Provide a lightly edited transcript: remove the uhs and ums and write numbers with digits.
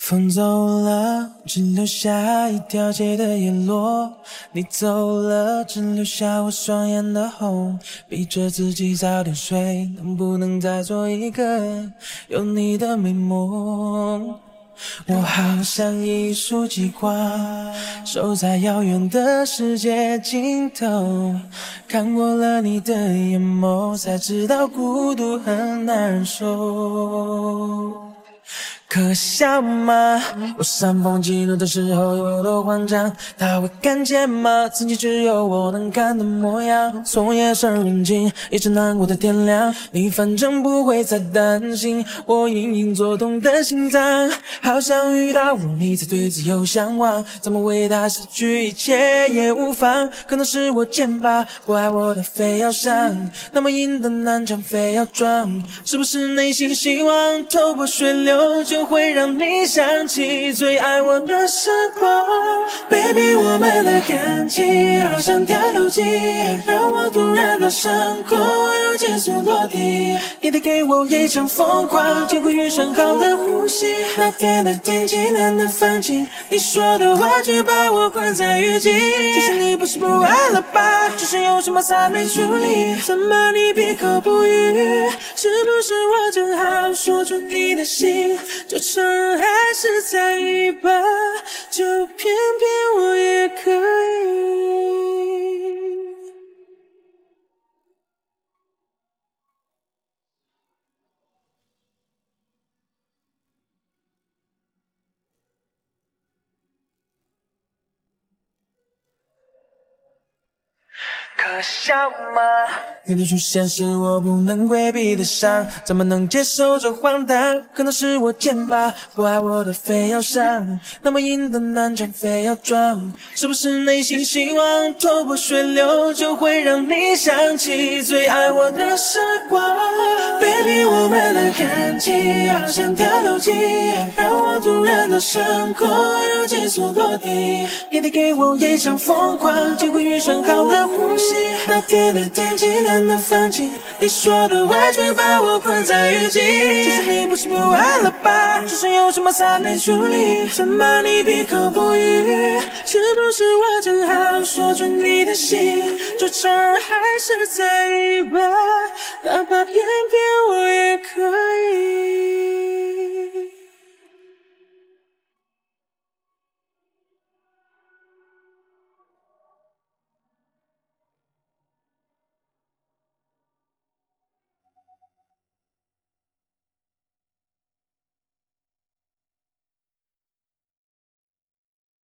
风走了，只留下一条街的叶落。你走了，只留下我双眼的红。逼着自己早点睡，能不能再做一个有你的美梦？我好像一束极光，守在遥远的世界尽头。看过了你的眼眸，才知道孤独很难忍受。可笑吗？我煽风激怒的时候有多慌张，他会看见吗？曾经只有我能看的模样。从夜深人静一直难过的天亮，你反正不会再担心我隐隐作痛的心脏。好想遇到我，你才对自由向往，怎么为他失去一切也无妨。可能是我贱吧，不爱我的非要上，那么硬的南墙非要撞。是不是内心希望透过血流就会让你想起最爱我的时光。 Baby 我们的感情好像跳楼机，让我突然的升空又减速落地。你得给我一场疯狂，结果遇上好的呼吸。那天的天气难得放晴，你说的话却把我困在雨季。其实你不是不爱了吧，只是有什么才没处理，怎么你闭口不语？是不是我正好说出你的心，就趁还是在一把，就偏偏我也可以。可笑吗？你的出现是我不能规避的伤，怎么能接受这荒唐？可能是我贱吧，不爱我的非要上，那么硬的南墙非要撞。是不是内心希望透过血流就会让你想起最爱我的时光。 Baby 我们的感情好像跳楼机，让我突然的升空又减速落地。你得给我一场疯狂，结果遇上好的呼吸。那天的天气难得放晴，你说的话却把我困在雨季。其实你不是不爱了吧，只是有什么才没处理，怎么你闭口不语？是不是我正好说出你的心，就趁还是在一把，哪怕偏偏我也